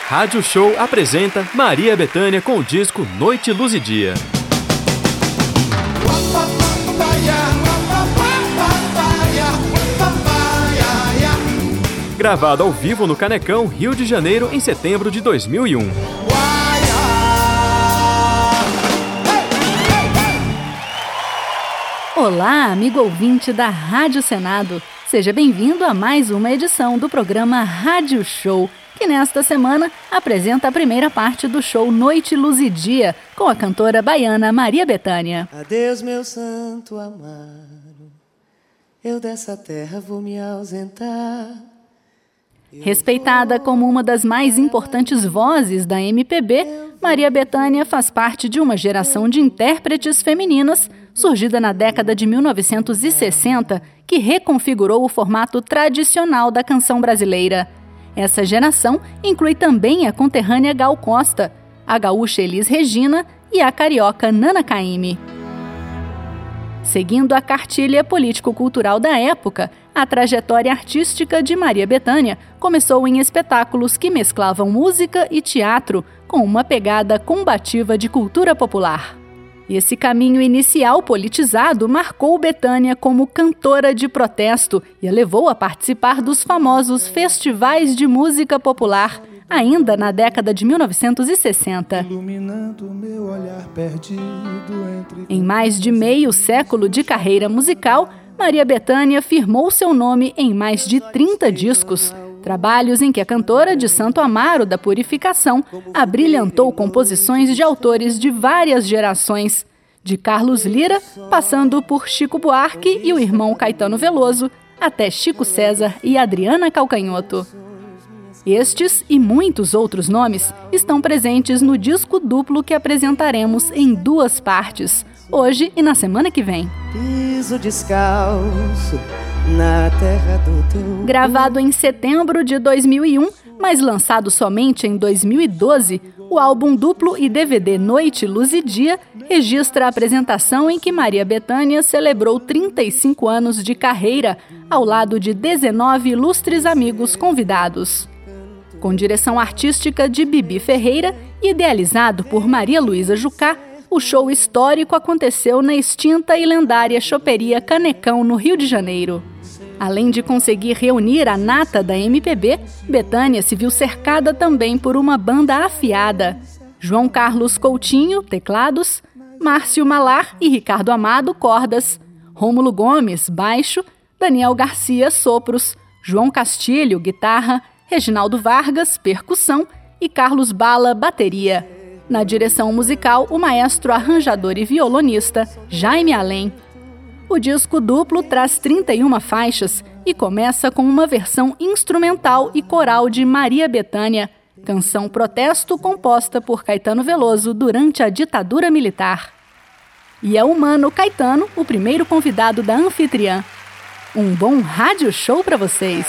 Rádio Show apresenta Maria Bethânia com o disco Noite, Luz e Dia. Gravado ao vivo no Canecão, Rio de Janeiro, em setembro de 2001. Olá, amigo ouvinte da Rádio Senado. Seja bem-vindo a mais uma edição do programa Rádio Show, que nesta semana apresenta a primeira parte do show Noite, Luz e Dia, com a cantora baiana Maria Bethânia. Adeus, meu santo amaro, eu dessa terra vou me ausentar. Respeitada como uma das mais importantes vozes da MPB, Maria Bethânia faz parte de uma geração de intérpretes femininas surgida na década de 1960, que reconfigurou o formato tradicional da canção brasileira. Essa geração inclui também a conterrânea Gal Costa, a gaúcha Elis Regina e a carioca Nana Caymmi. Seguindo a cartilha político-cultural da época, a trajetória artística de Maria Bethânia começou em espetáculos que mesclavam música e teatro com uma pegada combativa de cultura popular. Esse caminho inicial politizado marcou Bethânia como cantora de protesto e a levou a participar dos famosos festivais de música popular, ainda na década de 1960. Em mais de meio século de carreira musical, Maria Bethânia firmou seu nome em mais de 30 discos, trabalhos em que a cantora de Santo Amaro da Purificação abrilhantou composições de autores de várias gerações, de Carlos Lyra, passando por Chico Buarque e o irmão Caetano Veloso, até Chico César e Adriana Calcanhoto. Estes e muitos outros nomes estão presentes no disco duplo que apresentaremos em 2 partes, hoje e na semana que vem. Piso descalço na terra do teu... Gravado em setembro de 2001, mas lançado somente em 2012, o álbum duplo e DVD Noite, Luz e Dia registra a apresentação em que Maria Bethânia celebrou 35 anos de carreira, ao lado de 19 ilustres amigos convidados. Com direção artística de Bibi Ferreira e idealizado por Maria Luísa Jucá, o show histórico aconteceu na extinta e lendária choperia Canecão, no Rio de Janeiro. Além de conseguir reunir a nata da MPB, Bethânia se viu cercada também por uma banda afiada. João Carlos Coutinho, teclados, Márcio Malar e Ricardo Amado, cordas, Rômulo Gomes, baixo, Daniel Garcia, sopros, João Castilho, guitarra, Reginaldo Vargas, percussão e Carlos Bala, bateria. Na direção musical, o maestro arranjador e violonista Jaime Além. O disco duplo traz 31 faixas e começa com uma versão instrumental e coral de Maria Bethânia, canção protesto composta por Caetano Veloso durante a ditadura militar. E é o Mano Caetano, o primeiro convidado da anfitriã. Um bom rádio show para vocês!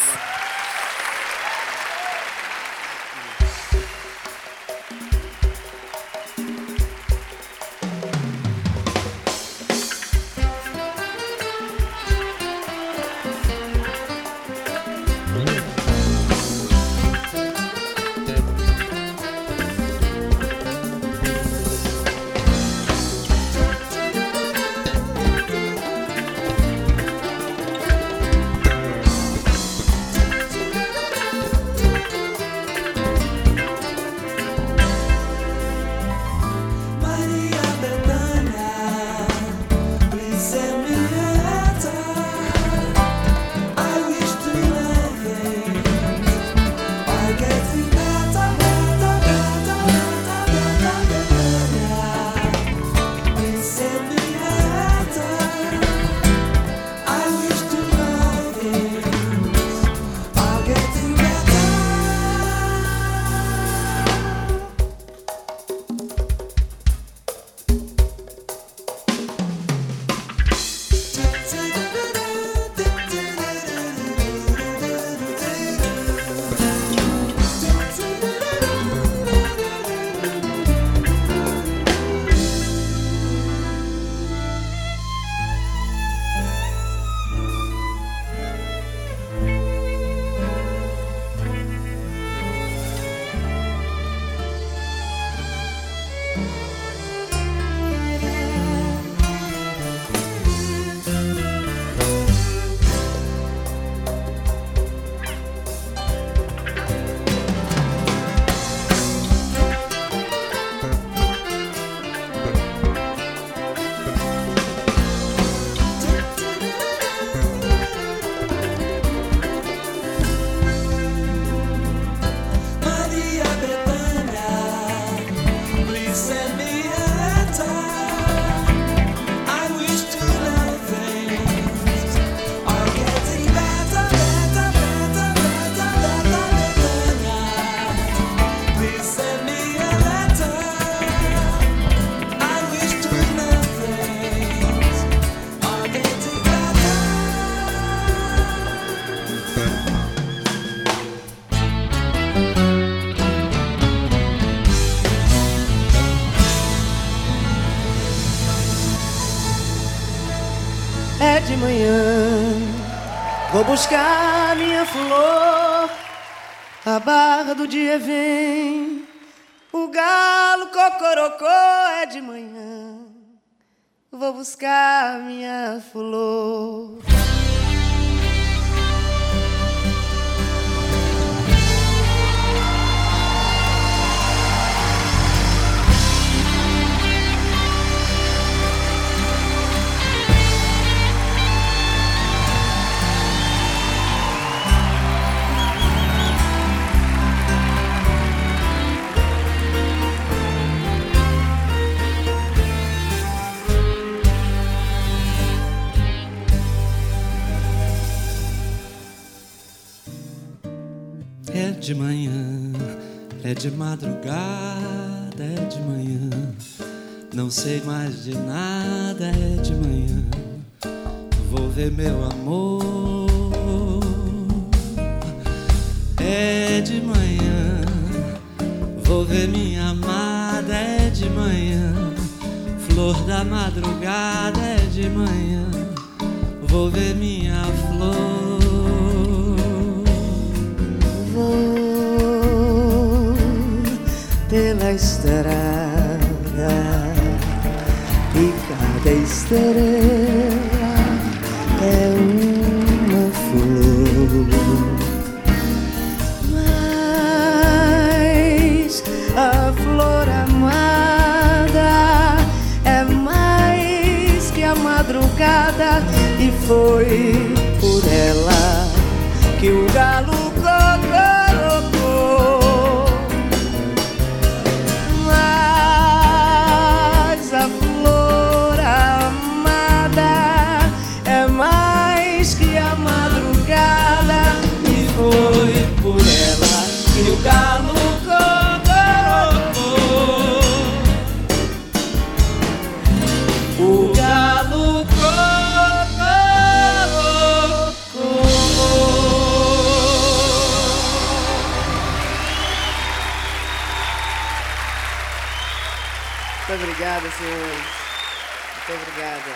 Vou buscar minha flor, a barra do dia vem, o galo cocorocó é de manhã. Vou buscar minha flor. É de manhã, é de madrugada, é de manhã. Não sei mais de nada, é de manhã. Vou ver meu amor. É de manhã, vou ver minha amada, é de manhã. Flor da madrugada, é de manhã. Vou ver minha flor. Pela estrada e cada estrela é uma flor, mas a flor amada é mais que a madrugada, e foi por ela que o galo cocorocou. Mas a flor amada é mais que a madrugada, e foi por ela que o galo cocorocou. O galo Muito obrigada, senhores. Muito obrigada.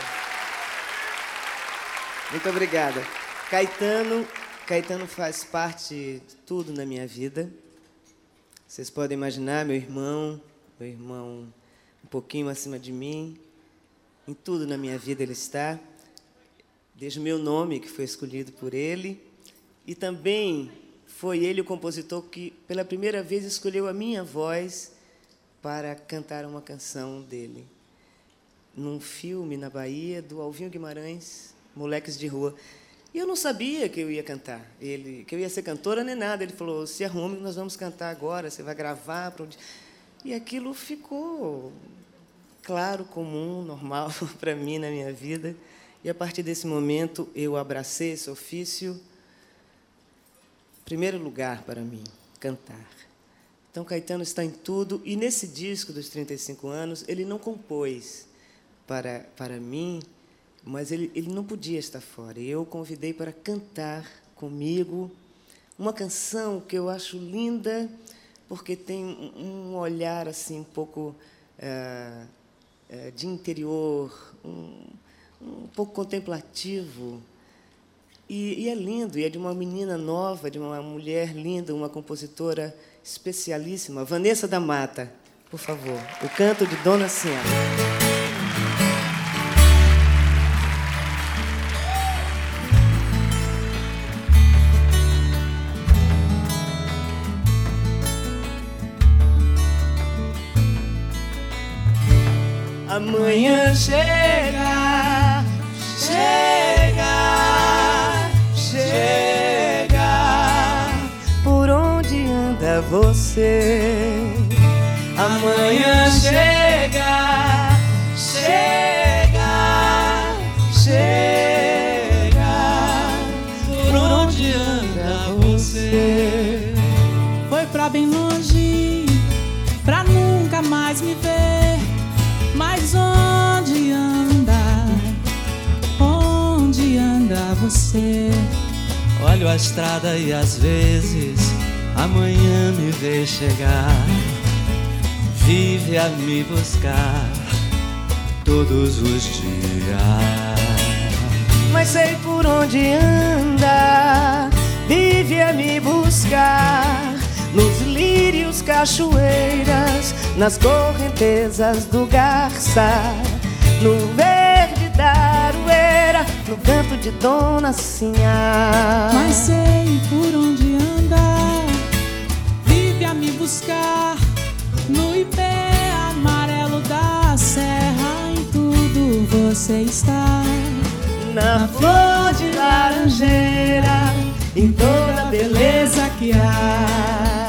Muito obrigada. Caetano faz parte de tudo na minha vida. Vocês podem imaginar, meu irmão um pouquinho acima de mim. Em tudo na minha vida ele está. Desde o meu nome, que foi escolhido por ele. E também foi ele o compositor que, pela primeira vez, escolheu a minha voz para cantar uma canção dele, num filme na Bahia, do Alvinho Guimarães, Moleques de Rua. E eu não sabia que eu ia cantar, que eu ia ser cantora nem nada. Ele falou, se arrume, nós vamos cantar agora, você vai gravar. E aquilo ficou claro, comum, normal para mim na minha vida. E, a partir desse momento, eu abracei esse ofício. Primeiro lugar para mim, cantar. Então, Caetano está em tudo, e nesse disco dos 35 anos, ele não compôs para mim, mas ele não podia estar fora. E eu o convidei para cantar comigo uma canção que eu acho linda, porque tem um olhar assim, um pouco de interior, um pouco contemplativo. E é lindo, e é de uma menina nova, de uma mulher linda, uma compositora especialíssima, Vanessa da Mata, por favor, o canto de Dona Senhora. Amanhã chega, por onde anda você? Amanhã chega, por onde anda você? Foi pra bem longe, pra nunca mais me ver. Mas onde anda você? Olho a estrada e às vezes amanhã me vê chegar. Vive a me buscar todos os dias. Mas sei por onde anda, venha me buscar nos lírios, cachoeiras, nas correntezas do garçá, no verde da aroeira, no canto de Dona Sinhá. Mas sei por onde andar, vive a me buscar no ipê amarelo da serra. Em tudo você está, na flor de laranjeira, em toda a beleza que há.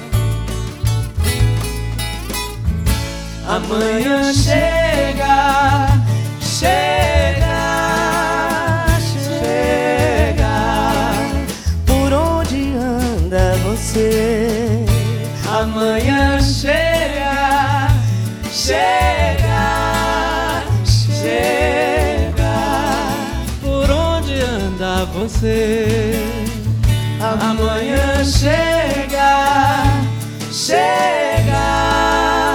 Amanhã chega, chega, chega. Por onde anda você? Amanhã chega, chega, chega. Por onde anda você? Amanhã chega, chega.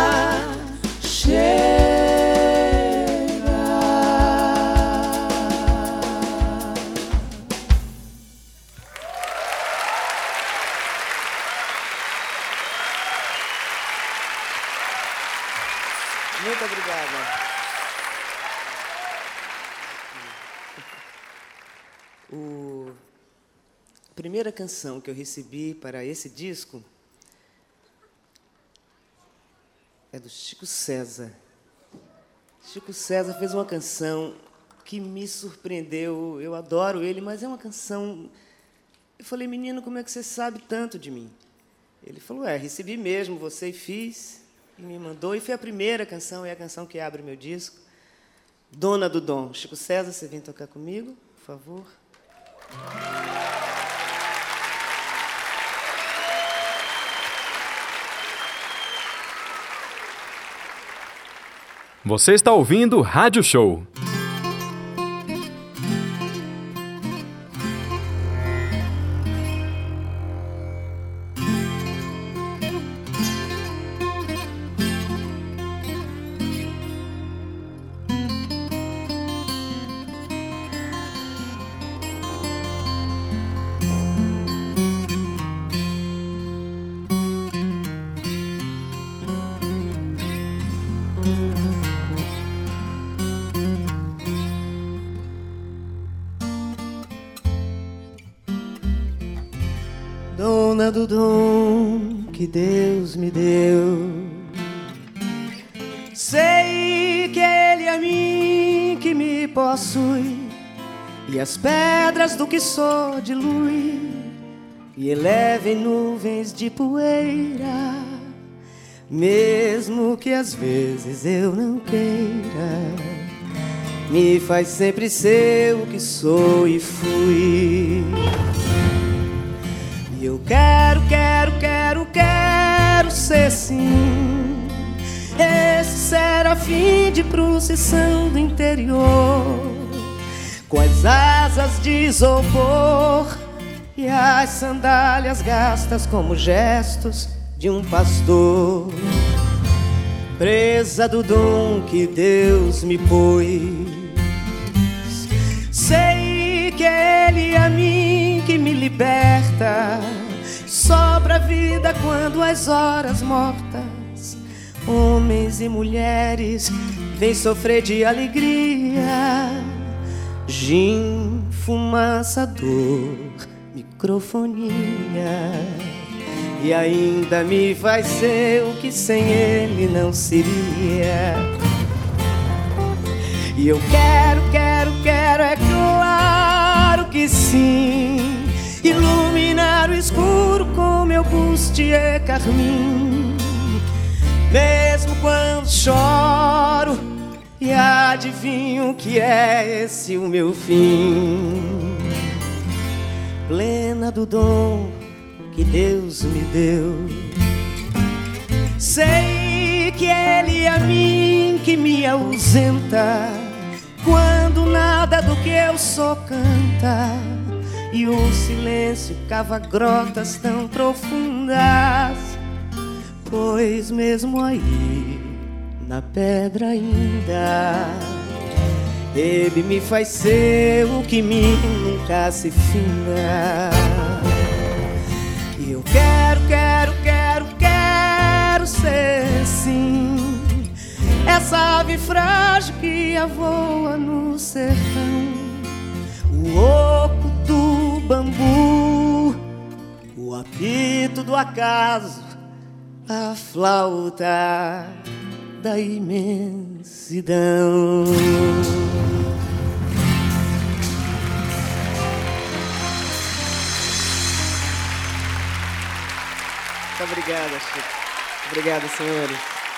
Muito obrigada. A primeira canção que eu recebi para esse disco é do Chico César. Chico César fez uma canção que me surpreendeu. Eu adoro ele, mas é uma canção... Eu falei, menino, como é que você sabe tanto de mim? Ele falou, recebi mesmo, você fiz... E me mandou, e foi a primeira canção, é a canção que abre o meu disco. Dona do Dom. Chico César, você vem tocar comigo, por favor? Você está ouvindo Rádio Show. Dona do dom que Deus me deu, sei que Ele é a mim que me possui, e as pedras do que sou dilui, e eleva em nuvens de poeira, mesmo que às vezes eu não queira, me faz sempre ser o que sou e fui. E eu quero ser sim esse serafim de procissão do interior, com as asas de isopor e as sandálias gastas como gestos de um pastor, presa do dom que Deus me pôs. Sei que Ele é a mim que me liberta, sobra a vida quando as horas mortas, homens e mulheres vêm sofrer de alegria, gin, fumaça, dor, microfonia, e ainda me faz ser o que sem ele não seria. E eu quero, é claro que sim, iluminar o escuro com meu bustier carmim, mesmo quando choro e adivinho que é esse o meu fim. Plena do dom que Deus me deu, sei que Ele é a mim que me ausenta, quando nada do que eu sou canta, e o silêncio cava grotas tão profundas, pois mesmo aí, na pedra ainda, ele me faz ser o que mim nunca se finda. E eu quero ser sim essa ave frágil que voa no sertão, o oco do bambu, o apito do acaso, a flauta da imensidão. Muito obrigada, Chico. Obrigado, senhores.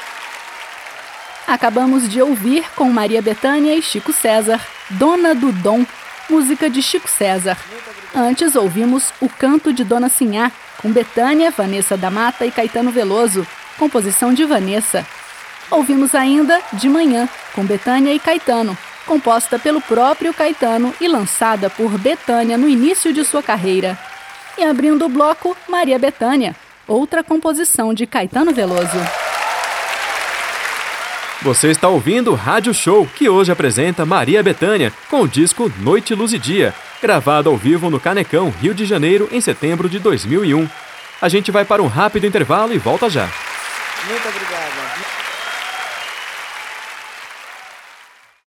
Acabamos de ouvir com Maria Bethânia e Chico César, Dona do Dom, música de Chico César. Antes ouvimos O Canto de Dona Sinhá, com Bethânia, Vanessa da Mata e Caetano Veloso, composição de Vanessa. Ouvimos ainda De Manhã, com Bethânia e Caetano, composta pelo próprio Caetano e lançada por Bethânia no início de sua carreira. E abrindo o bloco, Maria Bethânia, outra composição de Caetano Veloso. Você está ouvindo o Rádio Show, que hoje apresenta Maria Bethânia com o disco Noite, Luz e Dia, gravado ao vivo no Canecão, Rio de Janeiro, em setembro de 2001. A gente vai para um rápido intervalo e volta já. Muito obrigada.